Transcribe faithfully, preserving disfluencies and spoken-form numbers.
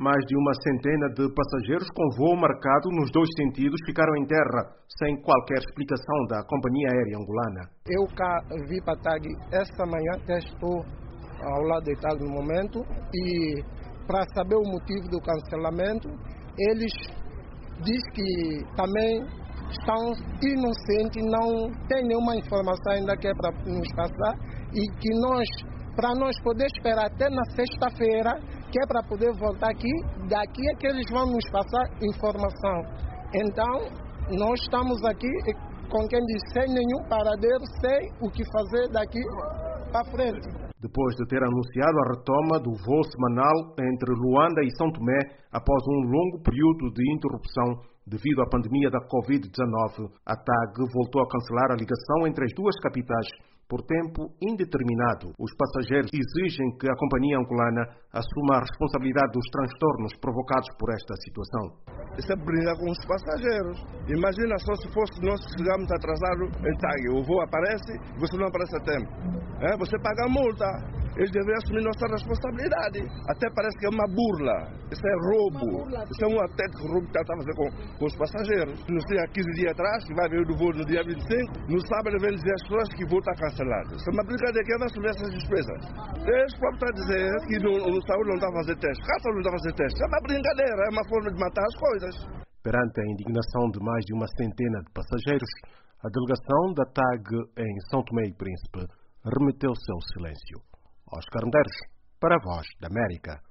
Mais de uma centena de passageiros com voo marcado nos dois sentidos ficaram em terra, sem qualquer explicação da companhia aérea angolana. Eu cá vi para a TAG esta manhã, até estou ao lado da TAG no momento, e para saber o motivo do cancelamento, eles dizem que também estão inocentes, não tem nenhuma informação ainda que é para nos passar, e que nós, para nós poder esperar até na sexta-feira, que é para poder voltar aqui, daqui é que eles vão nos passar informação. Então, nós estamos aqui, com quem diz, sem nenhum paradeiro, sem o que fazer daqui para frente. Depois de ter anunciado a retoma do voo semanal entre Luanda e São Tomé, após um longo período de interrupção devido à pandemia da covid dezenove, a TAG voltou a cancelar a ligação entre as duas capitais por tempo indeterminado. Os passageiros exigem que a companhia angolana assuma a responsabilidade dos transtornos provocados por esta situação. Isso é brincar com os passageiros. Imagina só se fosse nós que chegamos atrasados em TAG. O voo aparece e você não aparece a tempo. É, você paga a multa. Eles devem assumir nossa responsabilidade. Até parece que é uma burla. Isso é roubo. Isso é um autêntico roubo que está a fazer com, com os passageiros. Não sei, há quinze dias atrás, que vai ver o voo no dia vinte e cinco, no sábado vem dizer às pessoas que o voo está cancelado. Isso é uma brincadeira. Quem vai assumir essas despesas? Eles próprios estão a dizer que no, no saúde não está a fazer teste. Cá não está a fazer teste. É uma brincadeira. É uma forma de matar as coisas. Perante a indignação de mais de uma centena de passageiros, a delegação da TAG em São Tomé e Príncipe remeteu seu silêncio. Oscar Medeiros, para a Voz da América.